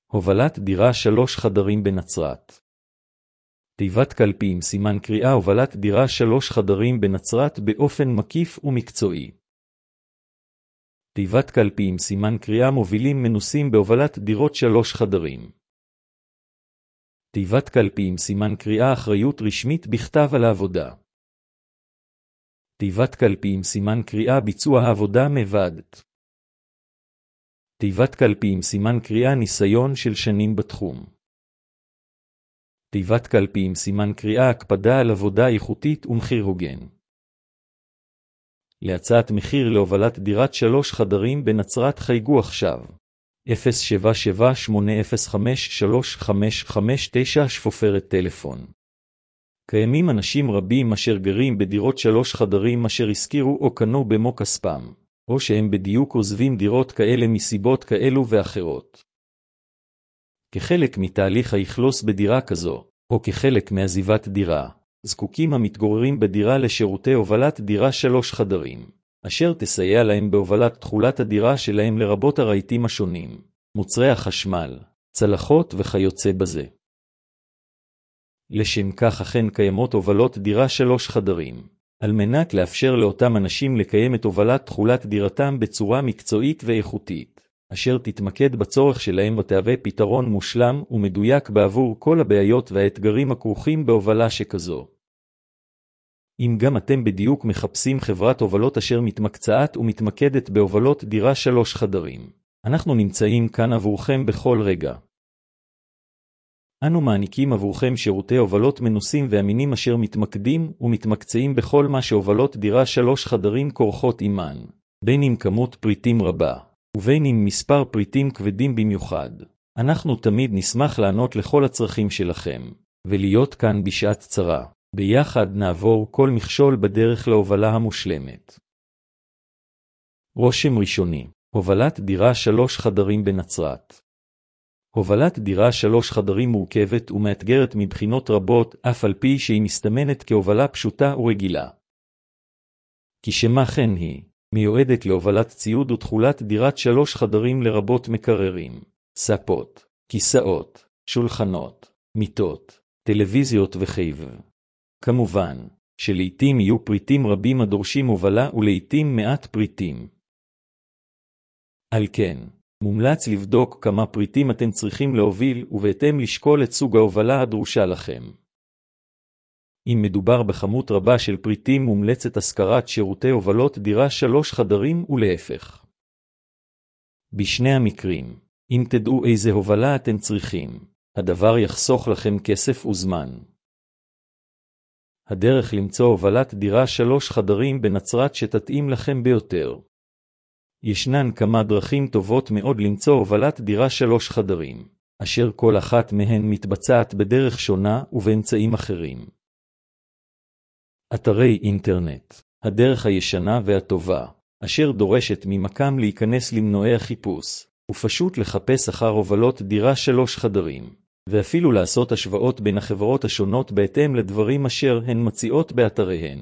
הובלת דירה 3 חדרים בנצרת. תיבת קלפים סימן קריאה הובלת דירה 3 חדרים בנצרת באופן מקיף ומקצועי. תיבת קלפים סימן קריאה מובילים מנוסים בהובלת דירות 3 חדרים. תיבת קלפים סימן קריאה אחריות רשמית בכתב על העבודה. תיבת קלפים סימן קריאה ביצוע העבודה מוועדת. תיבת קלפים סימן קריאה ניסיון של שנים בתחום. תיבת קלפים סימן קריאה הקפדה על עבודה איכותית ומחיר הוגן. להצעת מחיר להובלת דירת 3 חדרים בנצרת חייגו עכשיו 077-805-3559 שפופרת טלפון. קיימים אנשים רבים אשר גרים בדירות 3 חדרים אשר הזכירו או קנו במו כספם, או שהם בדיוק עוזבים דירות כאלה מסיבות כאלו ואחרות. כחלק מתהליך האכלוס בדירה כזו, או כחלק מעזיבת דירה, זקוקים המתגוררים בדירה לשירותי הובלת דירה 3 חדרים, אשר תסייע להם בהובלת תכולת הדירה שלהם לרבות הרהיטים השונים, מוצרי החשמל, צלחות וכיוצא בזה. לשם כך אכן קיימות הובלות דירה 3 חדרים, על מנת לאפשר לאותם אנשים לקיים את הובלת תכולת דירתם בצורה מקצועית ואיכותית, אשר תתמקד בצורך שלהם ותהווה פתרון מושלם ומדויק בעבור כל הבעיות והאתגרים הכרוכים בהובלה שכזו. אם גם אתם בדיוק מחפשים חברת הובלות אשר מתמקצעת ומתמקדת בהובלות דירה 3 חדרים, אנחנו נמצאים כאן עבורכם בכל רגע. אנו מעניקים עבורכם שירותי הובלות מנוסים ואמינים אשר מתמקדים ומתמקצעים בכל מה שהובלות דירה 3 חדרים כורכות עימן, בין אם כמות פריטים רבה, ובין אם מספר פריטים כבדים במיוחד. אנחנו תמיד נשמח לענות לכל הצרכים שלכם, ולהיות כאן בשעת צרה. ביחד נעבור כל מכשול בדרך להובלה המושלמת. רושם ראשוני, הובלת דירה 3 חדרים בנצרת. הובלת דירה 3 חדרים מורכבת ומאתגרת מבחינות רבות, אף על פי שהיא מסתמנת כהובלה פשוטה ורגילה. כשמה כן היא, מיועדת להובלת ציוד ותכולת דירת 3 חדרים לרבות מקררים, ספות, כיסאות, שולחנות, מיטות, טלוויזיות וחייב. כמובן, שלעיתים יהיו פריטים רבים הדורשים הובלה ולעיתים מעט פריטים. על כן, מומלץ לבדוק כמה פריטים אתם צריכים להוביל ובהתאם לשקול את סוג ההובלה הדרושה לכם. אם מדובר בכמות רבה של פריטים מומלצת השכרת שירותי הובלות דירה 3 חדרים ולהפך. בשני המקרים, אם תדעו איזה הובלה אתם צריכים, הדבר יחסוך לכם כסף וזמן. הדרך למצוא הובלת דירה 3 חדרים בנצרת שתתאים לכם ביותר. ישנן כמה דרכים טובות מאוד למצוא הובלת דירה 3 חדרים, אשר כל אחת מהן מתבצעת בדרך שונה ובאמצעים אחרים. אתרי אינטרנט, הדרך הישנה והטובה, אשר דורשת ממקם להיכנס למנועי החיפוש, ופשוט לחפש אחר הובלות דירה 3 חדרים, ואפילו לעשות השוואות בין החברות השונות בהתאם לדברים אשר הן מציעות באתריהן.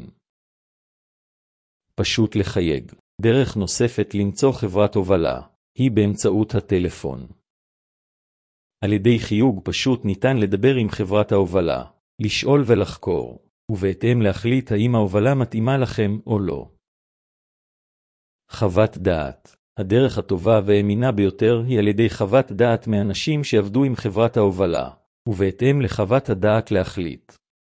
פשוט לחייג. דרך נוספת למצוא חברת הובלה, היא באמצעות הטלפון. על ידי חיוג פשוט ניתן לדבר עם חברת ההובלה, לשאול ולחקור, ובהתאם להחליט האם ההובלה מתאימה לכם או לא. חוות דעת. הדרך הטובה והאמינה ביותר היא על ידי חוות דעת מאנשים שעבדו עם חברת ההובלה, ובהתאם לחוות הדעת להחליט.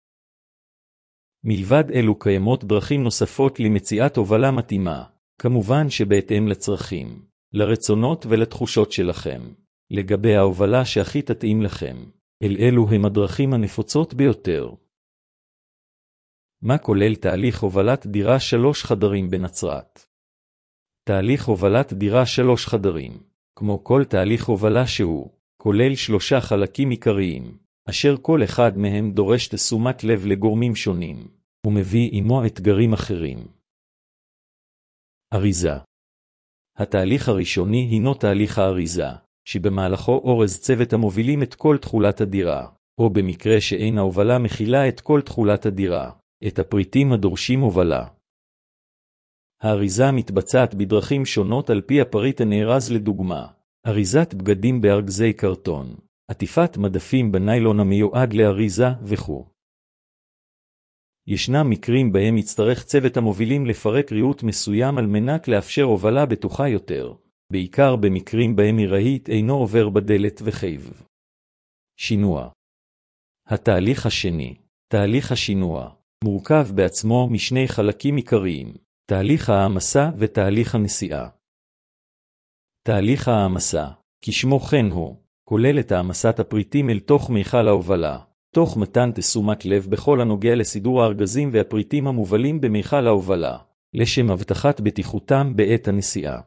מלבד אלו קיימות דרכים נוספות למציאת הובלה מתאימה, כמובן שבהתאם לצרכים, לרצונות ולתחושות שלכם, לגבי ההובלה שהכי תתאים לכם. אלו הם הדרכים הנפוצות ביותר. מה כולל תהליך הובלת דירה 3 חדרים בנצרת? תהליך הובלת דירה 3 חדרים, כמו כל תהליך הובלה שהוא, כולל 3 חלקים עיקריים, אשר כל אחד מהם דורש תשומת לב לגורמים שונים, ומביא עמו אתגרים אחרים. אריזה. התהליך הראשוני הינו תהליך האריזה, שבמהלכו אורז צוות המובילים את כל תכולת הדירה, או במקרה שאין ההובלה מכילה את כל תכולת הדירה, את הפריטים הדורשים הובלה. האריזה מתבצעת בדרכים שונות על פי הפריט הנארז לדוגמה. אריזת בגדים בארגזי קרטון, עטיפת מדפים בניילון המיועד לאריזה וכו'. ישנם מקרים בהם יצטרך צוות המובילים לפרק ריהוט מסוים על מנת לאפשר הובלה בטוחה יותר, בעיקר במקרים בהם רהיט אינו עובר בדלת וחייב. שינוע. התהליך השני, תהליך השינוע, מורכב בעצמו משני חלקים עיקריים, תהליך העמסה ותהליך הנשיאה. תהליך העמסה, כשמו כן הוא, כולל את העמסת הפריטים אל תוך מיכל ההובלה, תוך מתן תשומת לב בכל הנוגע לסידור הארגזים והפריטים המובלים במיכל ההובלה, לשם הבטחת בטיחותם בעת הנשיאה.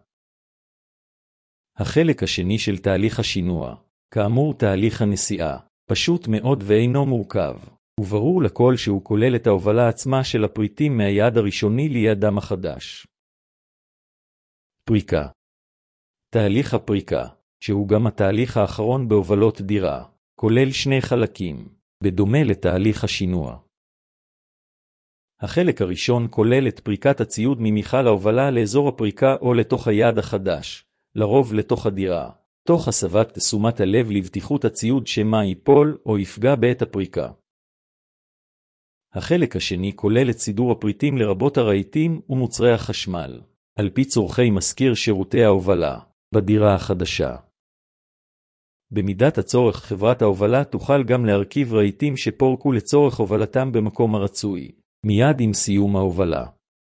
החלק השני של תהליך השינוע, כאמור תהליך הנשיאה, פשוט מאוד ואינו מורכב, וברור לכל שהוא כולל את ההובלה עצמה של הפריטים מהיעד הראשוני ליעדם החדש. פריקה. תהליך הפריקה, שהוא גם התהליך האחרון בהובלות דירה, כולל שני חלקים, בדומה לתהליך השינוע. החלק הראשון כולל את פריקת הציוד ממיכל ההובלה לאזור הפריקה או לתוך היעד החדש, לרוב לתוך הדירה, תוך הסבת תשומת הלב לבטיחות הציוד שמא ייפול או יפגע בעת הפריקה. החלק השני כולל את סידור הפריטים לרבות הרהיטים ומוצרי החשמל, על פי צורכי מזכיר שירותי ההובלה, בדירה החדשה. במידת הצורך חברת ההובלה תוכל גם להרכיב רהיטים שפורקו לצורך הובלתם במקום הרצוי, מיד עם סיום ההובלה.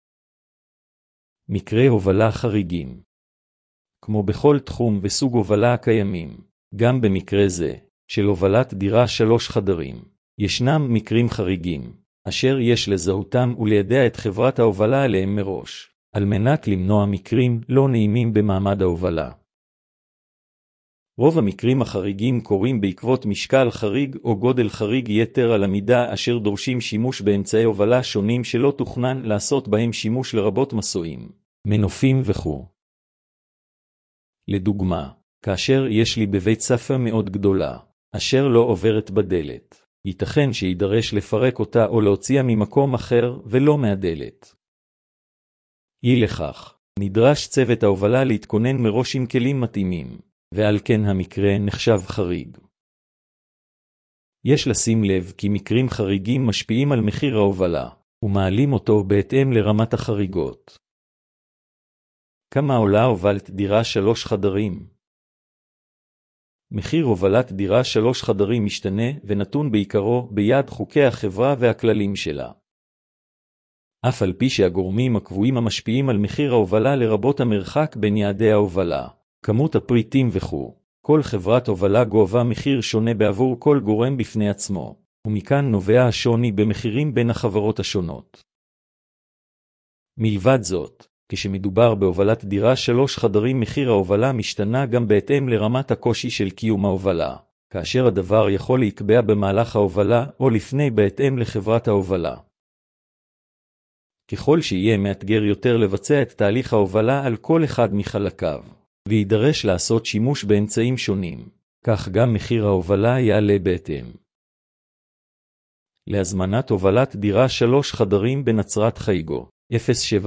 מקרי הובלה חריגים. כמו בכל תחום וסוג הובלה הקיימים, גם במקרה זה, של הובלת דירה 3 חדרים, ישנם מקרים חריגים, אשר יש לזהותם וליידע את חברת ההובלה עליהם מראש, על מנת למנוע מקרים לא נעימים במעמד ההובלה. רוב המקרים החריגים קורים בעקבות משקל חריג או גודל חריג יתר על המידה אשר דורשים שימוש באמצעי הובלה שונים שלא תוכנן לעשות בהם שימוש לרבות מסועים, מנופים וכו'. לדוגמה, כאשר יש לי בבית ספר מאוד גדולה, אשר לא עוברת בדלת, ייתכן שידרש לפרק אותה או להוציאה ממקום אחר ולא מהדלת. אי לכך, נדרש צוות ההובלה להתכונן מראש עם כלים מתאימים, ועל כן המקרה נחשב חריג. יש לשים לב כי מקרים חריגים משפיעים על מחיר ההובלה, ומעלים אותו בהתאם לרמת החריגות. כמה עולה הובלת דירה 3 חדרים? מחיר הובלת דירה 3 חדרים משתנה ונתון בעיקרו ביד חוקי החברה והכללים שלה. אף על פי שהגורמים הקבועים המשפיעים על מחיר ההובלה לרבות המרחק בין יעדי ההובלה, כמות הפריטים וכו', כל חברת הובלה גובה מחיר שונה בעבור כל גורם בפני עצמו, ומכאן נובע השוני במחירים בין החברות השונות. מלבד זאת, כשמדובר בהובלת דירה 3 חדרים מחיר ההובלה משתנה גם בהתאם לרמת הקושי של קיום ההובלה, כאשר הדבר יכול להיקבע במהלך ההובלה או לפני בהתאם לחברת ההובלה. ככל שיהיה מאתגר יותר לבצע את תהליך ההובלה על כל אחד מחלקיו, וידרש לעשות שימוש באמצעים שונים, כך גם מחיר ההובלה יעלה בהתאם. להזמנת הובלת דירה 3 חדרים בנצרת חייגו 077-805-3559.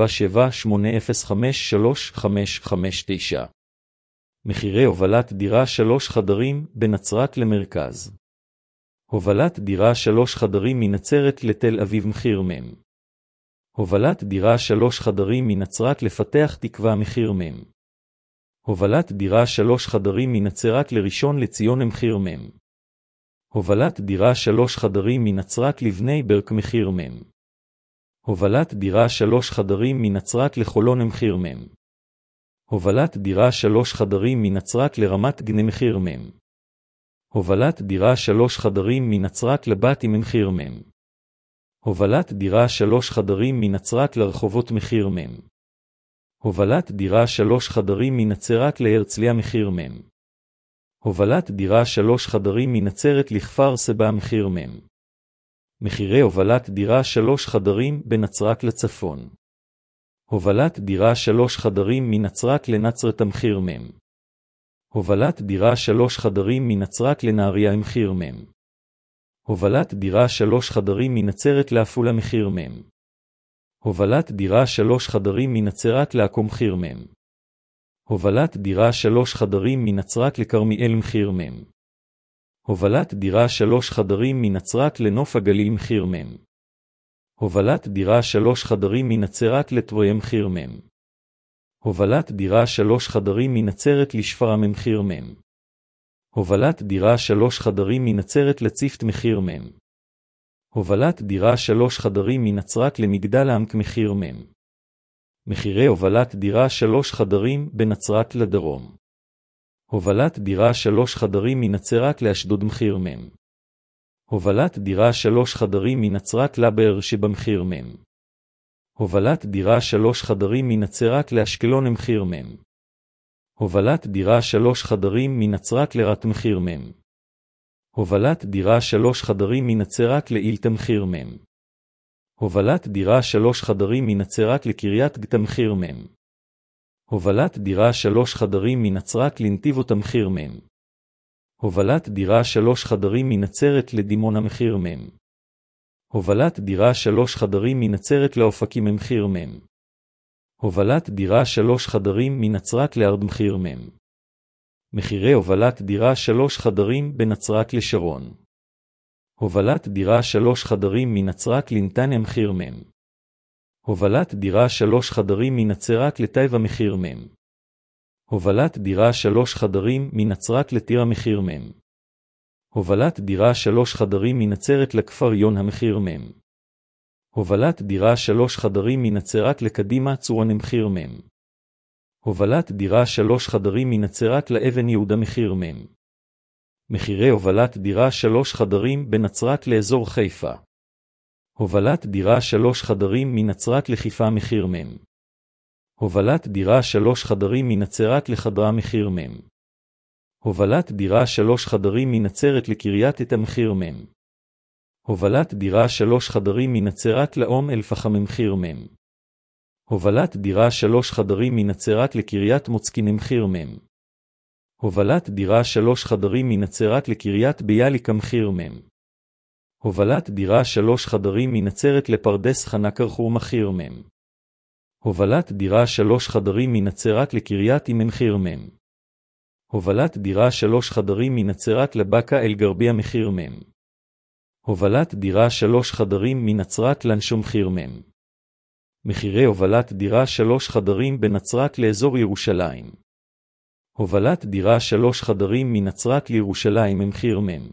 מחירי הובלת דירה 3 חדרים בנצרת למרכז. הובלת דירה 3 חדרים מנצרת לתל אביב מחיר מם. הובלת דירה 3 חדרים מנצרת לפתח תקווה מחיר מם. הובלת דירה 3 חדרים מנצרת לראשון לציון מחיר מם. הובלת דירה 3 חדרים מנצרת לבני ברק מחיר מם. הובלת דירה 3 חדרים מנצרת לחולון מחיר מם. הובלת דירה 3 חדרים מנצרת לרמת גנה מחיר מם. הובלת דירה 3 חדרים מנצרת לבת עם מחיר מם. הובלת דירה 3 חדרים מנצרת לרחובות מחיר מם. הובלת דירה 3 חדרים מנצרת להרצליה מחיר מם. הובלת דירה 3 חדרים מנצרת לכפר סבא מחיר מם. מחירי הובלת דירה 3 חדרים בנצרת לצפון. הובלת דירה 3 חדרים מנצרת לנצרת מחיר מם. הובלת דירה 3 חדרים מנצרת לנהריה מחיר מם. הובלת דירה 3 חדרים מנצרת לעפולה מחיר מם. הובלת דירה 3 חדרים מנצרת לעכו מחיר מם. הובלת דירה 3 חדרים מנצרת לכרמיאל מחיר מ'. הובלת דירה 3 חדרים מנצרת לנוף הגליל מחיר מ'. הובלת דירה 3 חדרים מנצרת לטבריה מחיר מ'. הובלת דירה 3 חדרים מנצרת לשפרעם מחיר מ'. הובלת דירה 3 חדרים מנצרת לציפת מחיר מ'. הובלת דירה 3 חדרים מנצרת למגדל העמק מחיר מ'. מחירי הובלת דירה 3 חדרים בנצרת לדרום. הובלת דירה 3 חדרים מנצרת לאשדוד מחיר מ'. הובלת דירה 3 חדרים מנצרת לבאר שבע מחיר מ'. הובלת דירה 3 חדרים מנצרת לאשקלון מחיר מ'. הובלת דירה 3 חדרים מנצרת לרהט מחיר מ'. הובלת דירה 3 חדרים מנצרת לאילת מחיר מ'. הובלת דירה 3 חדרים מנצרת לקריית גת מחיר מ'. הובלת דירה 3 חדרים מנצרת לנתיבות מחיר מ'. הובלת דירה 3 חדרים מנצרת לדימונה מחיר מ'. הובלת דירה 3 חדרים מנצרת לאופקים מחיר מ'. הובלת דירה 3 חדרים מנצרת לארד מחיר מ'. מחירי הובלת דירה 3 חדרים בנצרת לשרון. הובלת דירה 3 חדרים מנצרת לנתניה מחיר מ'. הובלת דירה 3 חדרים מנצרת לטייבה מחיר מ'. הובלת דירה 3 חדרים מנצרת לטירה מחיר מ'. הובלת דירה 3 חדרים מנצרת לכפר יונה מחיר מ'. הובלת דירה 3 חדרים מנצרת לקדימה צורן מחיר מ'. הובלת דירה 3 חדרים מנצרת לאבן יהודה מחיר מ'. מחירי הובלת דירה 3 חדרים בנצרת לאזור חיפה. הובלת דירה 3 חדרים מנצרת לחיפה מחיר מ'. הובלת דירה 3 חדרים מנצרת לחדרה מחיר מ'. הובלת דירה 3 חדרים מנצרת לקריית אתא מחיר מ'. הובלת דירה 3 חדרים מנצרת לאום אל פחם מחיר מ'. הובלת דירה 3 חדרים מנצרת לקריית מוצקין מחיר מ'. הובלת דירה 3 חדרים מנצרת לקריית ביאליק מחיר מ'. הובלת דירה 3 חדרים מנצרת לפרדס חנה קרחור מחיר מ'. הובלת דירה 3 חדרים מנצרת לקריית עם מחיר מ'. הובלת דירה 3 חדרים מנצרת לבקה אל גרביה מחיר מ'. הובלת דירה 3 חדרים מנצרת לנשום מחיר מ'. מחירי הובלת דירה 3 חדרים בנצרת לאזור ירושלים. הובלת דירה 3 חדרים מנצרת לירושלים מחיר מ'.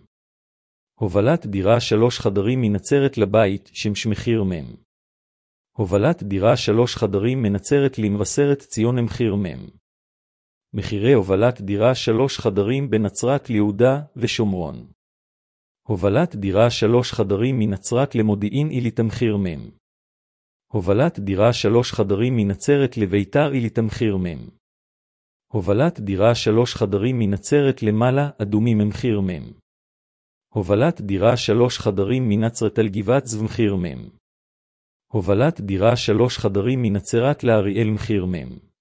הובלת דירה 3 חדרים מנצרת לבית שמש מחיר מ'. הובלת דירה 3 חדרים מנצרת למבשרת ציון מחיר מ'. מחירי הובלת דירה 3 חדרים בנצרת ליהודה ושומרון. הובלת דירה 3 חדרים מנצרת למודיעין עילית מחיר מ'. הובלת דירה 3 חדרים מנצרת לביתר עילית מחיר מ'. הובלת דירה 3 חדרים מנצרת למעלה אדומים מחיר מ'. הובלת דירה 3 חדרים מנצרת על גבעת זו מחיר מ'. הובלת דירה 3 חדרים מנצרת לאריאל מחיר מ'.